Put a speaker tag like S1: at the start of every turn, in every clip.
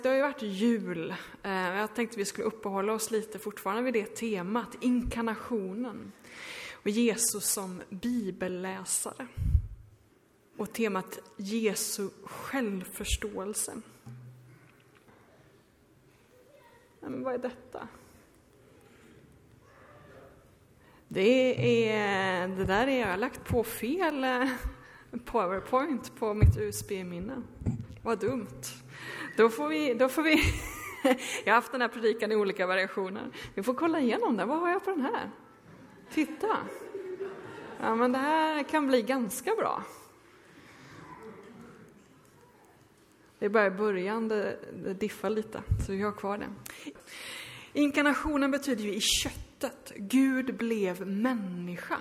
S1: Det har ju varit jul. Jag tänkte vi skulle uppehålla oss lite fortfarande vid det temat, inkarnationen. Och Jesus som bibelläsare. Och temat Jesu självförståelse. Men vad är detta? Det där är jag lagt på fel PowerPoint på mitt USB-minne. Vad dumt. Då får vi jag har haft den här predikan i olika variationer. Vi får kolla igenom det. Vad har jag på den här? Titta. Ja, men det här kan bli ganska bra. Det är bara i början det diffar lite, så vi har kvar det. Inkarnationen betyder ju i köttet. Gud blev människa.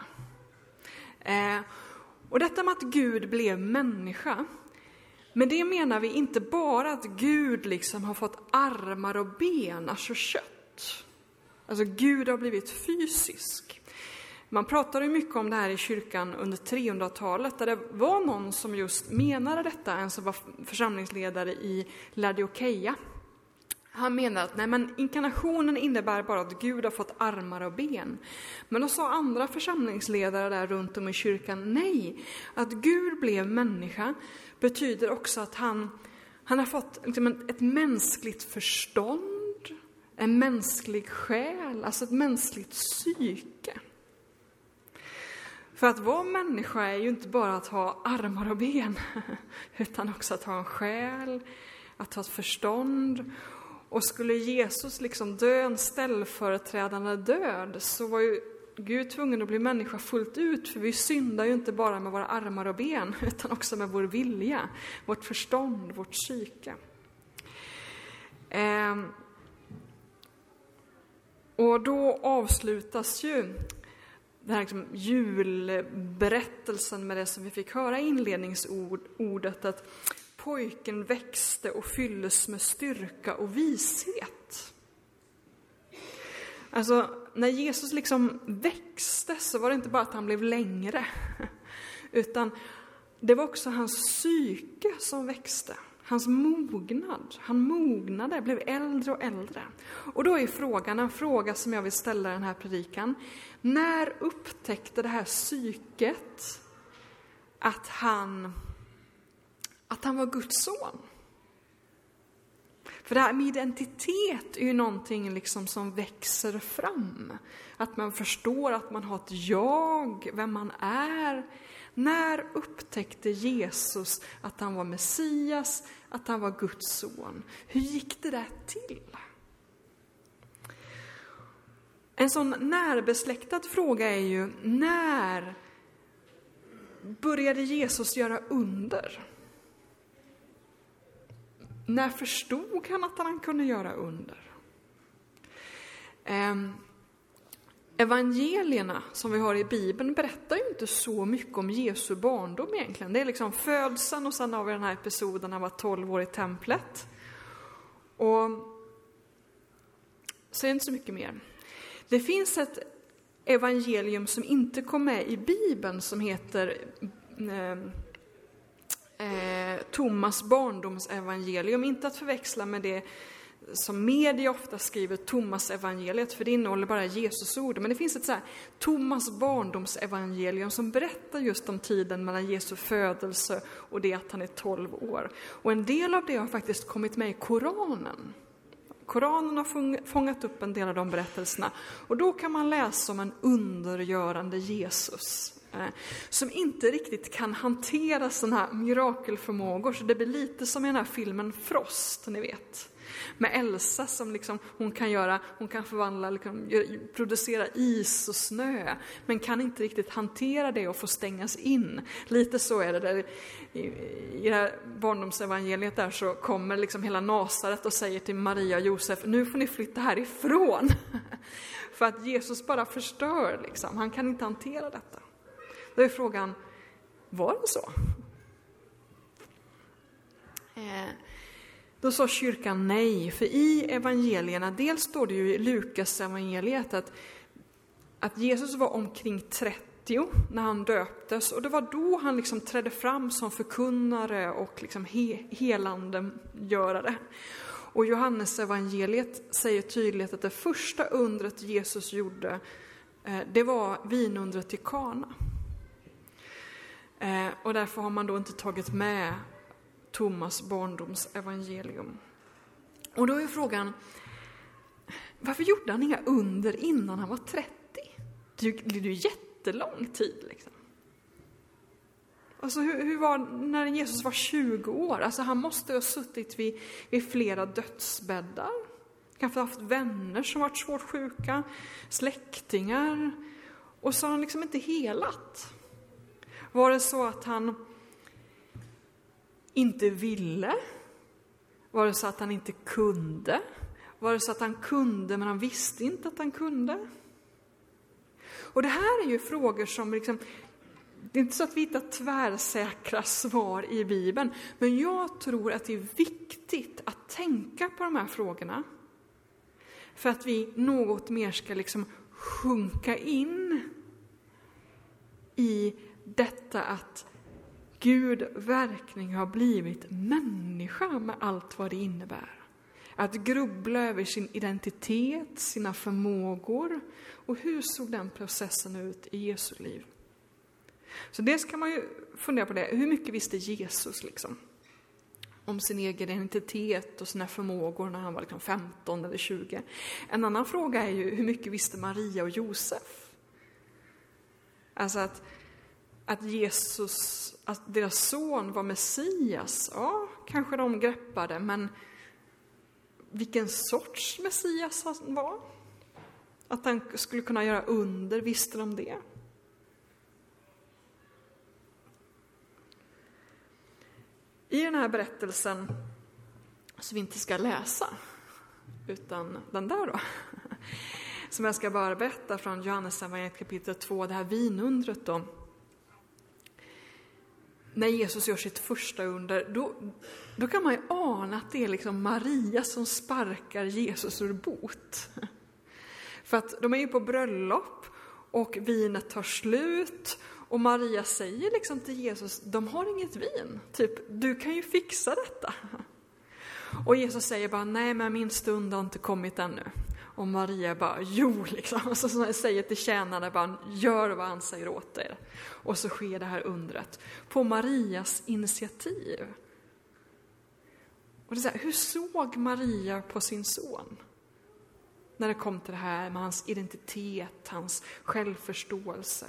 S1: Och detta med att Gud blev människa, men det menar vi inte bara att Gud liksom har fått armar och ben, alltså kött. Alltså Gud har blivit fysisk. Man pratade ju mycket om det här i kyrkan under 300-talet, där det var någon som just menade detta, en som var församlingsledare i Laodikeia. Han menar att inkarnationen innebär bara att Gud har fått armar och ben. Men då sa andra församlingsledare där runt om i kyrkan, nej, att Gud blev människa betyder också att han har fått liksom ett mänskligt förstånd, en mänsklig själ, alltså ett mänskligt psyke. För att vara människa är ju inte bara att ha armar och ben, utan också att ha en själ, att ha ett förstånd. Och skulle Jesus liksom dö en ställföreträdande död, så var ju Gud tvungen att bli människa fullt ut. För vi syndar ju inte bara med våra armar och ben, utan också med vår vilja, vårt förstånd, vårt psyke. Och då avslutas ju den här liksom julberättelsen med det som vi fick höra i inledningsordet, att pojken växte och fylldes med styrka och vishet. Alltså, när Jesus liksom växte så var det inte bara att han blev längre, utan det var också hans psyke som växte. Hans mognad. Han mognade, blev äldre och äldre. Och då är frågan, en fråga som jag vill ställa i den här predikan. När upptäckte det här psyket att han var Guds son? För det här med identitet är ju någonting liksom som växer fram. Att man förstår att man har ett jag, vem man är. När upptäckte Jesus att han var Messias, att han var Guds son? Hur gick det där till? En sån närbesläktad fråga är ju, när började Jesus göra under? När förstod han att han kunde göra under? Evangelierna som vi har i Bibeln berättar ju inte så mycket om Jesu barndom egentligen. Det är liksom födseln, och sen har vi den här episoden när han var 12 år i templet. Och så är det inte så mycket mer. Det finns ett evangelium som inte kom med i Bibeln som heter Thomas barndomsevangelium. Inte att förväxla med det som media ofta skriver Thomas evangeliet, för det innehåller bara Jesus ord. Men det finns ett så här Thomas barndomsevangelium som berättar just om tiden mellan Jesu födelse och det att han är 12 år. Och en del av det har faktiskt kommit med i Koranen. Koranen har fångat upp en del av de berättelserna. Och då kan man läsa om en undergörande Jesus som inte riktigt kan hantera sådana här mirakelförmågor. Så det blir lite som i den här filmen Frost, ni vet. Med Elsa som liksom, hon kan förvandla, liksom, producera is och snö, men kan inte riktigt hantera det och få stängas in. Lite så är det där i det här barndomsevangeliet där, så kommer liksom hela Nasaret och säger till Maria och Josef, nu får ni flytta härifrån. För att Jesus bara förstör liksom. Han kan inte hantera detta. Då är frågan, var det så? Då sa kyrkan nej, för i evangelierna, dels står det ju i Lukas evangeliet att Jesus var omkring 30 när han döptes, och det var då han liksom trädde fram som förkunnare och liksom helande görare. Och Johannes evangeliet säger tydligt att det första undret Jesus gjorde, det var vinundret i Kana. Och därför har man då inte tagit med Thomas barndoms evangelium. Och då är frågan, varför gjorde han inga under innan han var 30? Det blir ju jättelång tid liksom. Alltså hur var när Jesus var 20 år? Alltså han måste ha suttit vid flera dödsbäddar. Kanske haft vänner som varit svårt sjuka, släktingar. Och så har han liksom inte helat. Var det så att han inte ville? Var det så att han inte kunde? Var det så att han kunde men han visste inte att han kunde? Och det här är ju frågor som liksom, det är inte så att vi hittar tvärsäkra svar i Bibeln, men jag tror att det är viktigt att tänka på de här frågorna för att vi något mer ska liksom sjunka in i detta att Gud verkligen har blivit människa med allt vad det innebär. Att grubbla över sin identitet, sina förmågor och hur såg den processen ut i Jesu liv. Så det ska man ju fundera på det. Hur mycket visste Jesus liksom om sin egen identitet och sina förmågor när han var liksom 15 eller 20? En annan fråga är ju hur mycket visste Maria och Josef? Alltså att Jesus, att deras son var Messias, ja, kanske de greppade, men vilken sorts Messias han var? Att han skulle kunna göra under, visste de det? I den här berättelsen, som vi inte ska läsa, utan den där då, som jag ska bara berätta från Johannes evangeliet kapitel 2, det här vinundret då. När Jesus gör sitt första under, då kan man ju ana att det är liksom Maria som sparkar Jesus ur bot. För att de är ju på bröllop och vinet tar slut. Och Maria säger liksom till Jesus, de har inget vin. Typ, du kan ju fixa detta. Och Jesus säger bara, nej men min stund har inte kommit ännu. Och Maria bara, jo liksom. Och så säger till tjänarna bara, gör vad han säger åt er. Och så sker det här undret. På Marias initiativ. Och det är så här, hur såg Maria på sin son? När det kom till det här med hans identitet, hans självförståelse.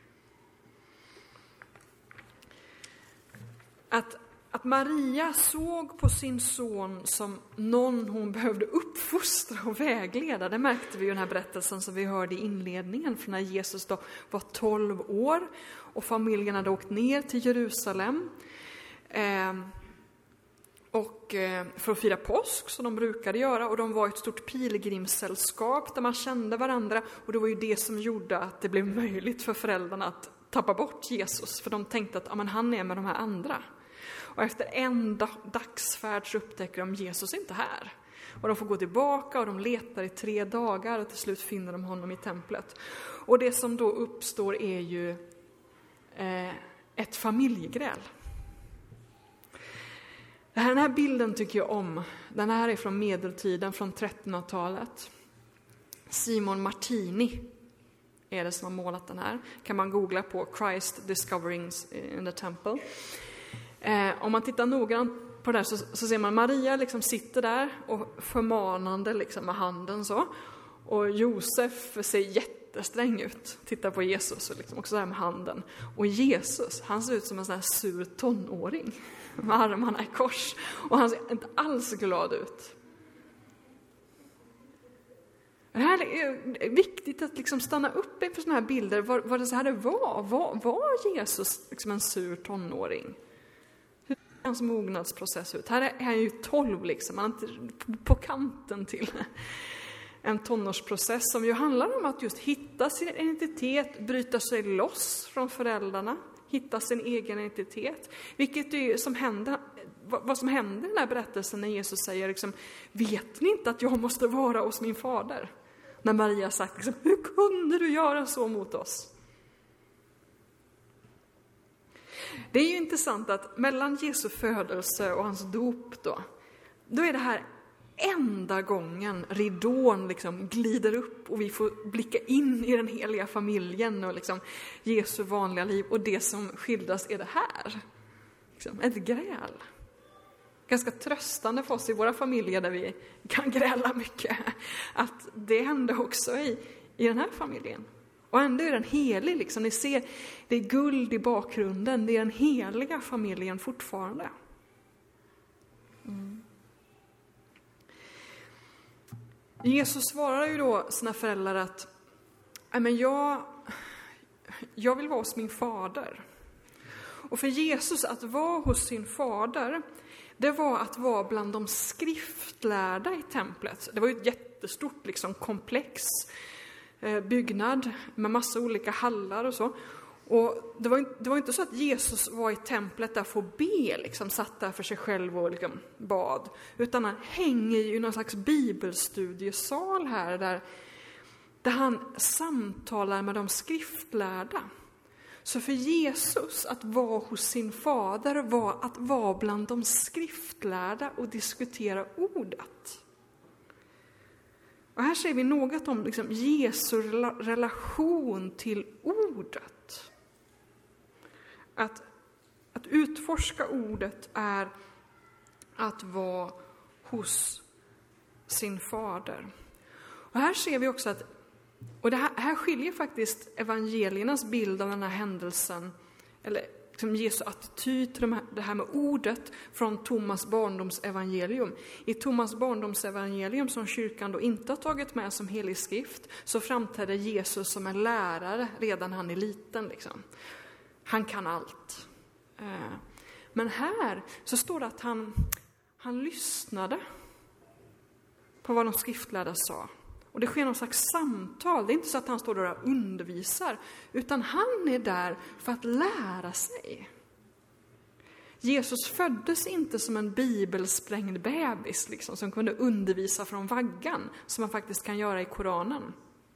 S1: Att Maria såg på sin son som någon hon behövde uppfostra och vägleda. Det märkte vi i den här berättelsen som vi hörde i inledningen. För när Jesus då var 12 år och familjen hade åkt ner till Jerusalem. För att fira påsk som de brukade göra. Och de var ett stort pilgrimssällskap där man kände varandra. Och det var ju det som gjorde att det blev möjligt för föräldrarna att tappa bort Jesus. För de tänkte att men han är med de här andra. Och efter en dagsfärd så upptäcker de Jesus inte här. Och de får gå tillbaka och de letar i 3 dagar och till slut finner de honom i templet. Och det som då uppstår är ju ett familjegräl. Den här bilden tycker jag om. Den här är från medeltiden, från 1300-talet. Simon Martini är det som har målat den här. Kan man googla på Christ discovering in the temple. Om man tittar noggrant på det här så ser man Maria liksom sitter där och förmanande liksom med handen så. Och Josef ser jättesträng ut. Tittar på Jesus och liksom också där med handen. Och Jesus, han ser ut som en sån här sur tonåring. Med armarna i kors. Och han ser inte alls glad ut. Det här är viktigt att liksom stanna upp inför såna här bilder. Var det så här det var? Var Jesus liksom en sur tonåring? Hur ser hans mognadsprocess ut? Här är han ju 12 liksom. Han är inte på kanten till en tonårsprocess som ju handlar om att just hitta sin identitet, bryta sig loss från föräldrarna, hitta sin egen identitet. Vilket är som händer, vad som händer i den här berättelsen när Jesus säger liksom, vet ni inte att jag måste vara hos min fader? När Maria sagt liksom, hur kunde du göra så mot oss? Det är ju intressant att mellan Jesu födelse och hans dop då är det här enda gången ridån liksom glider upp och vi får blicka in i den heliga familjen och liksom Jesu vanliga liv. Och det som skildras är det här. Liksom ett gräl. Ganska tröstande för oss i våra familjer där vi kan gräla mycket. Att det hände också i den här familjen. Och ändå är den helig. Liksom. Ni ser, det är guld i bakgrunden. Det är den heliga familjen fortfarande. Jesus svarar ju då sina föräldrar att jag vill vara hos min fader. Och för Jesus att vara hos sin fader, det var att vara bland de skriftlärda i templet. Det var ju ett jättestort liksom, komplex byggnad med massa olika hallar och så. Och det var inte så att Jesus var i templet där för att be, liksom, satt där för sig själv och liksom, bad. Utan han hänger i någon slags bibelstudiesal här där han samtalar med de skriftlärda. Så för Jesus att vara hos sin fader var att vara bland de skriftlärda och diskutera ordet. Och här ser vi något om liksom, Jesu relation till ordet. Att utforska ordet är att vara hos sin fader. Och här ser vi också att, och det här skiljer faktiskt evangeliernas bild av den här händelsen, eller liksom Jesu attityd till det här med ordet från Thomas barndomsevangelium. I Thomas barndomsevangelium som kyrkan då inte har tagit med som helig skrift, så framträder Jesus som en lärare redan han är liten. Liksom. Han kan allt. Men här så står det att han lyssnade på vad de skriftlärda sa. Och det sker någon slags samtal. Det är inte så att han står där och undervisar, utan han är där för att lära sig. Jesus föddes inte som en bibelsprängd bebis liksom, som kunde undervisa från vaggan, som man faktiskt kan göra i Koranen.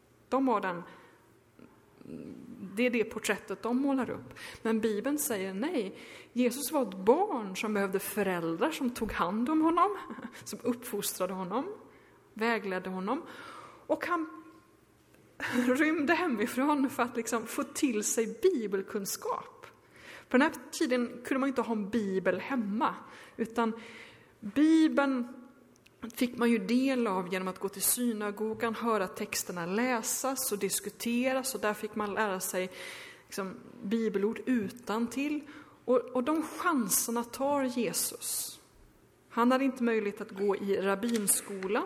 S1: Det är det porträttet de målar upp. Men Bibeln säger nej. Jesus var ett barn som behövde föräldrar som tog hand om honom, som uppfostrade honom, vägledde honom. Och han rymde hemifrån för att liksom få till sig bibelkunskap. På den här tiden kunde man inte ha en bibel hemma, utan Bibeln fick man ju del av genom att gå till synagogan, höra texterna läsas och diskuteras, och där fick man lära sig liksom, bibelord utantill. Och de chanserna tar Jesus. Han hade inte möjlighet att gå i rabbinskola,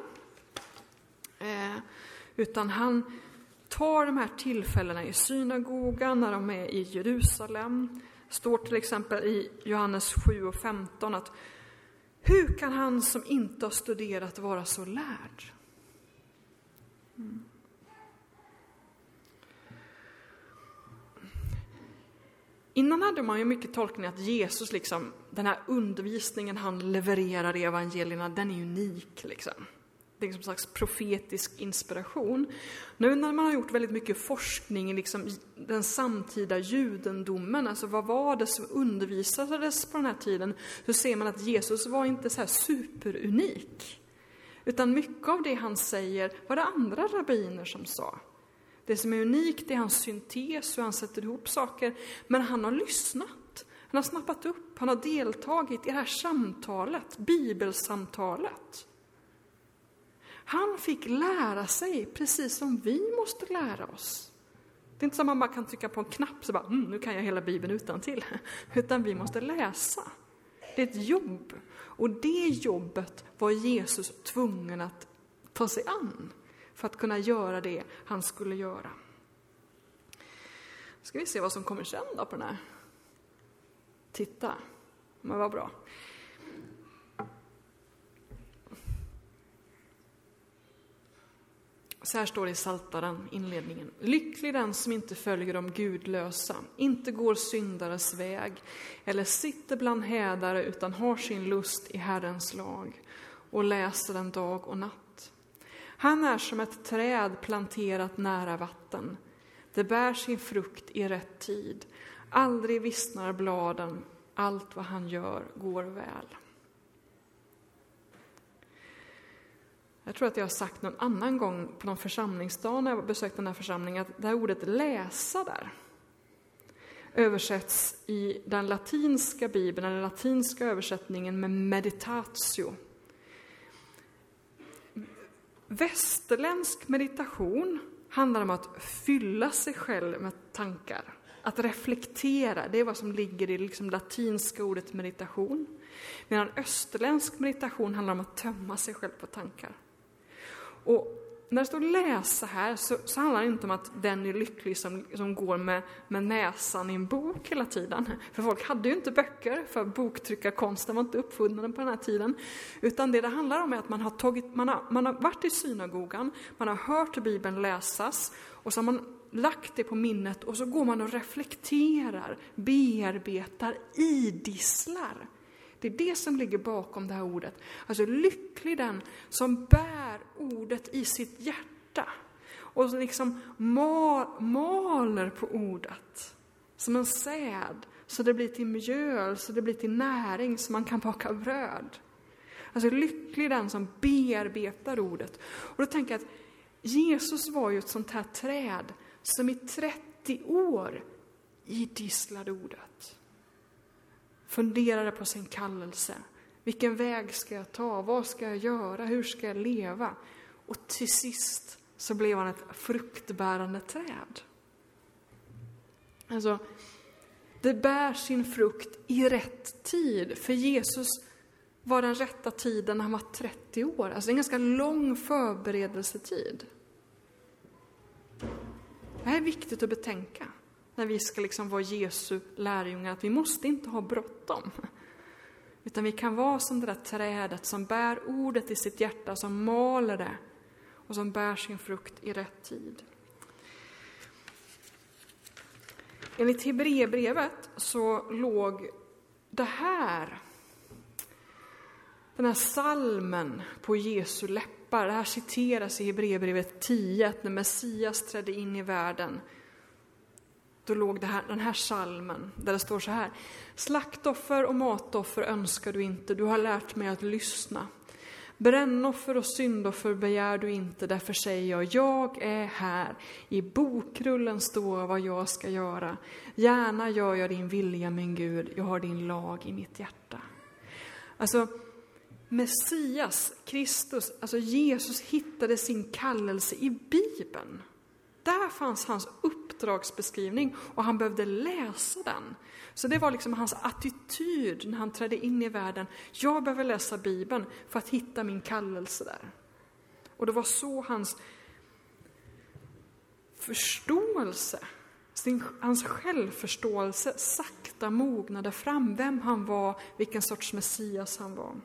S1: utan han tar de här tillfällena i synagogan när de är i Jerusalem. Står till exempel i Johannes 7:15 att hur kan han som inte har studerat vara så lärd? Innan hade man ju mycket tolkning att Jesus, liksom, den här undervisningen han levererar i evangelierna, den är unik. Liksom. Det är som en slags profetisk inspiration. Nu när man har gjort väldigt mycket forskning i liksom den samtida judendomen, alltså vad var det som undervisades på den här tiden, så ser man att Jesus var inte så här superunik. Utan mycket av det han säger var det andra rabbiner som sa. Det som är unikt är hans syntes, hur han sätter ihop saker. Men han har lyssnat, han har snappat upp, han har deltagit i det här samtalet, bibelsamtalet. Han fick lära sig precis som vi måste lära oss. Det är inte som man bara kan trycka på en knapp så bara, nu kan jag hela Bibeln utantill. Utan vi måste läsa. Det är ett jobb. Och det jobbet var Jesus tvungen att ta sig an för att kunna göra det han skulle göra. Ska vi se vad som kommer sen då på den här. Titta, men vad bra. Så här står det i Psaltaren, inledningen. Lycklig den som inte följer de gudlösa, inte går syndares väg, eller sitter bland hädare, utan har sin lust i Herrens lag och läser den dag och natt. Han är som ett träd planterat nära vatten. Det bär sin frukt i rätt tid. Aldrig vissnar bladen, allt vad han gör går väl. Jag tror att jag har sagt någon annan gång på någon församlingsdag när jag besökte den här församlingen att det här ordet läsa där översätts i den latinska bibeln, eller latinska översättningen med meditatio. Västerländsk meditation handlar om att fylla sig själv med tankar. Att reflektera, det är vad som ligger i liksom latinska ordet meditation. Medan österländsk meditation handlar om att tömma sig själv på tankar. Och när det står läsa här så handlar det inte om att den är lycklig som går med näsan i en bok hela tiden. För folk hade ju inte böcker, för boktryckarkonsten var inte uppfunnen på den här tiden. Utan det handlar om är att man har varit i synagogan, man har hört Bibeln läsas och så har man lagt det på minnet och så går man och reflekterar, bearbetar, idisslar. Det är det som ligger bakom det här ordet. Alltså lycklig den som bär ordet i sitt hjärta. Och så liksom maler på ordet. Som en säd. Så det blir till mjöl, så det blir till näring, så man kan baka bröd. Alltså lycklig den som bearbetar ordet. Och då tänker jag att Jesus var ju ett sånt här träd som i 30 år idisslade ordet. Funderade på sin kallelse. Vilken väg ska jag ta? Vad ska jag göra? Hur ska jag leva? Och till sist så blev han ett fruktbärande träd. Alltså, det bär sin frukt i rätt tid. För Jesus var den rätta tiden när han var 30 år. Alltså en ganska lång förberedelsetid. Det här är viktigt att betänka. När vi ska liksom vara Jesu lärjungar, att vi måste inte ha bråttom. Utan vi kan vara som det där trädet som bär ordet i sitt hjärta, som maler det och som bär sin frukt i rätt tid. Enligt Hebreerbrevet så låg den här salmen på Jesu läppar. Det här citeras i Hebreerbrevet 10, att när Messias trädde in i världen, då låg den här salmen där det står så här: slaktoffer och matoffer önskar du inte, du har lärt mig att lyssna. Brännoffer och syndoffer begär du inte, därför säger jag är här. I bokrullen står vad jag ska göra. Gärna gör jag din vilja, min Gud, jag har din lag i mitt hjärta. Alltså Messias, Kristus, alltså Jesus hittade sin kallelse i Bibeln. Där fanns hans uppdragsbeskrivning och han behövde läsa den. Så det var liksom hans attityd när han trädde in i världen. Jag behöver läsa Bibeln för att hitta min kallelse där. Och det var så hans förståelse, hans självförståelse sakta mognade fram. Vem han var, vilken sorts Messias han var.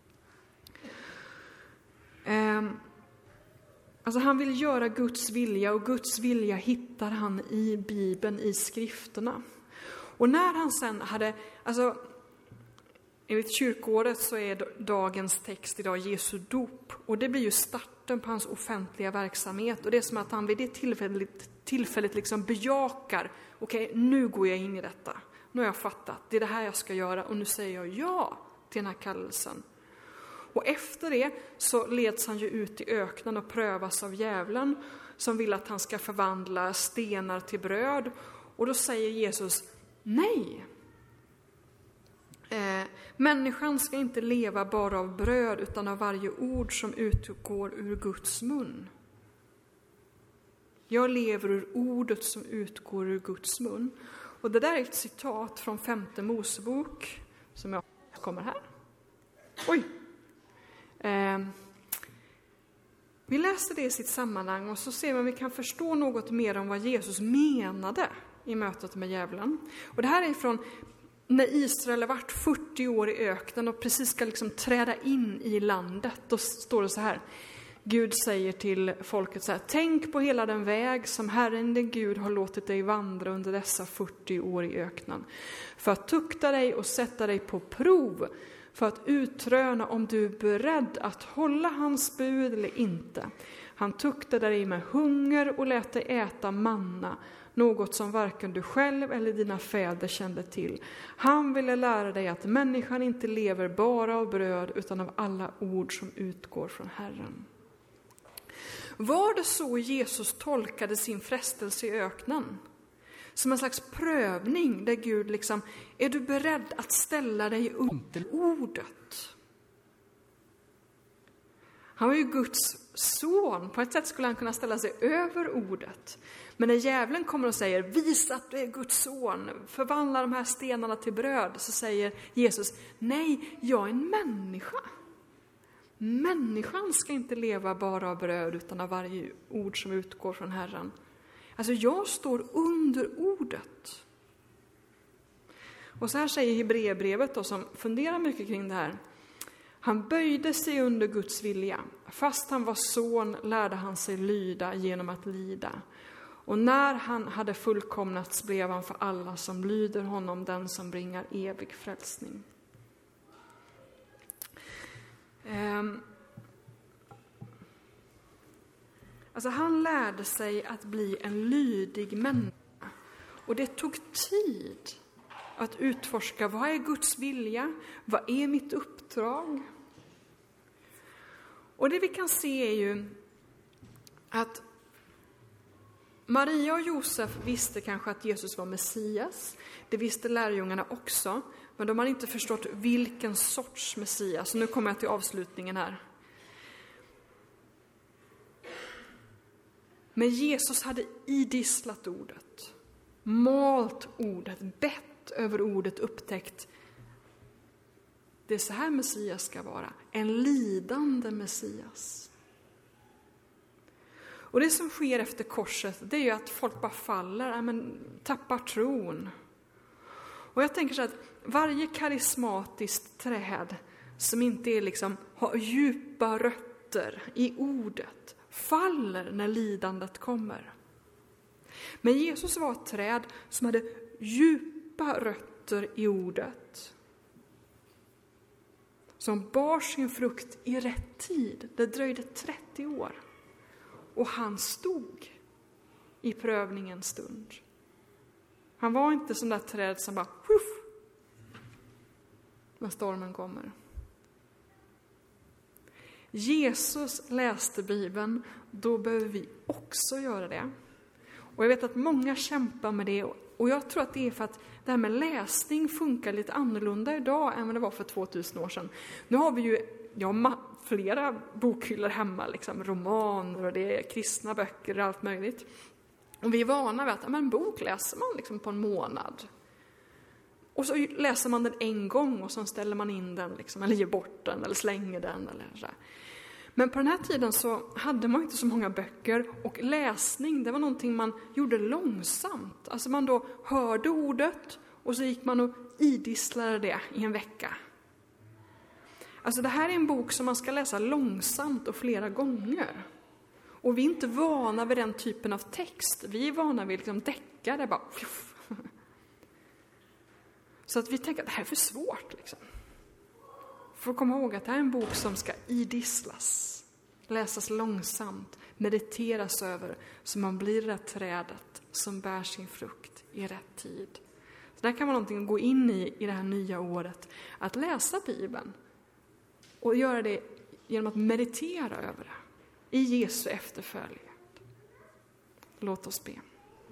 S1: Alltså han vill göra Guds vilja, och Guds vilja hittar han i Bibeln, i skrifterna. Och när han sen hade, alltså enligt kyrkåret så är dagens text idag Jesu dop. Och det blir ju starten på hans offentliga verksamhet. Och det är som att han vid det tillfället liksom bejakar, okej, nu går jag in i detta. Nu har jag fattat, det är det här jag ska göra och nu säger jag ja till den här kallelsen. Och efter det så leds han ju ut i öknen och prövas av djävulen som vill att han ska förvandla stenar till bröd. Och då säger Jesus nej. Människan ska inte leva bara av bröd utan av varje ord som utgår ur Guds mun. Jag lever ur ordet som utgår ur Guds mun. Och det där är ett citat från 5:e Mosebok som jag kommer här. Oj! Vi läser det i sitt sammanhang och så ser vi om vi kan förstå något mer om vad Jesus menade i mötet med djävulen. Och det här är från när Israel har varit 40 år i öknen och precis ska liksom träda in i landet. Då står det så här: Gud säger till folket så här: tänk på hela den väg som Herren din Gud har låtit dig vandra under dessa 40 år i öknen. För att tukta dig och sätta dig på prov. För att utröna om du är beredd att hålla hans bud eller inte. Han tuktade dig med hunger och lät dig äta manna. Något som varken du själv eller dina fäder kände till. Han ville lära dig att människan inte lever bara av bröd utan av alla ord som utgår från Herren. Var det så Jesus tolkade sin frestelse i öknen? Som en slags prövning där Gud liksom, är du beredd att ställa dig under ordet? Han var ju Guds son. På ett sätt skulle han kunna ställa sig över ordet. Men när djävulen kommer och säger, visa att du är Guds son, förvandla de här stenarna till bröd, så säger Jesus, nej, jag är en människa. Människan ska inte leva bara av bröd utan av varje ord som utgår från Herren. Alltså jag står under ordet. Och så här säger Hebreerbrevet då, som funderar mycket kring det här. Han böjde sig under Guds vilja. Fast han var son lärde han sig lyda genom att lida. Och när han hade fullkomnats blev han för alla som lyder honom den som bringar evig frälsning. Alltså han lärde sig att bli en lydig människa. Och det tog tid att utforska, vad är Guds vilja? Vad är mitt uppdrag? Och det vi kan se är ju att Maria och Josef visste kanske att Jesus var Messias. Det visste lärjungarna också. Men de hade inte förstått vilken sorts Messias. Så nu kommer jag till avslutningen här. Men Jesus hade idisslat ordet. Malt ordet. Bett över ordet. Upptäckt. Det är så här Messias ska vara. En lidande Messias. Och det som sker efter korset, det är ju att folk bara faller, tappar tron. Och jag tänker så att varje karismatiskt träd som inte är liksom, har djupa rötter i ordet, faller när lidandet kommer. Men Jesus var ett träd som hade djupa rötter i ordet. Som bar sin frukt i rätt tid. Det dröjde 30 år. Och han stod i prövningens stund. Han var inte som där träd som bara huff, när stormen kommer. Jesus läste Bibeln, då behöver vi också göra det. Och jag vet att många kämpar med det. Och jag tror att det är för att det här med läsning funkar lite annorlunda idag än vad det var för 2000 år sedan. Nu har vi ju flera bokhyllor hemma, liksom, romaner och det är kristna böcker och allt möjligt. Och vi är vana vid att en bok läser man liksom på en månad. Och så läser man den en gång och så ställer man in den, liksom, eller ger bort den eller slänger den. Eller så. Men på den här tiden så hade man inte så många böcker och läsning, det var någonting man gjorde långsamt. Alltså man då hörde ordet och så gick man och idisslade det i en vecka. Alltså det här är en bok som man ska läsa långsamt och flera gånger. Och vi är inte vana vid den typen av text. Vi är vana vid liksom deckare. Bara. Så att vi tänker att det här är för svårt. Liksom. För att komma ihåg att det här är en bok som ska idisslas. Läsas långsamt. Mediteras över. Så man blir det där trädet som bär sin frukt i rätt tid. Så där kan man någonting gå in i det här nya året. Att läsa Bibeln. Och göra det genom att meditera över det. I Jesu efterföljd. Låt oss be.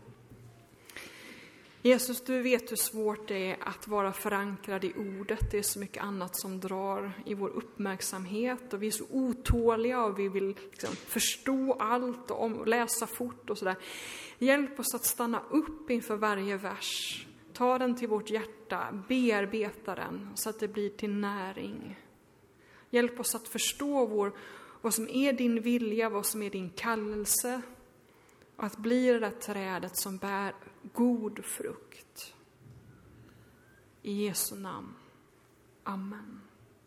S1: Jesus, du vet hur svårt det är att vara förankrad i ordet. Det är så mycket annat som drar i vår uppmärksamhet. Och vi är så otåliga och vi vill liksom förstå allt och läsa fort och sådär. Hjälp oss att stanna upp inför varje vers. Ta den till vårt hjärta, bearbeta den så att det blir till näring. Hjälp oss att förstå vad som är din vilja, vad som är din kallelse. Och att bli det där trädet som bär god frukt. I Jesu namn. Amen.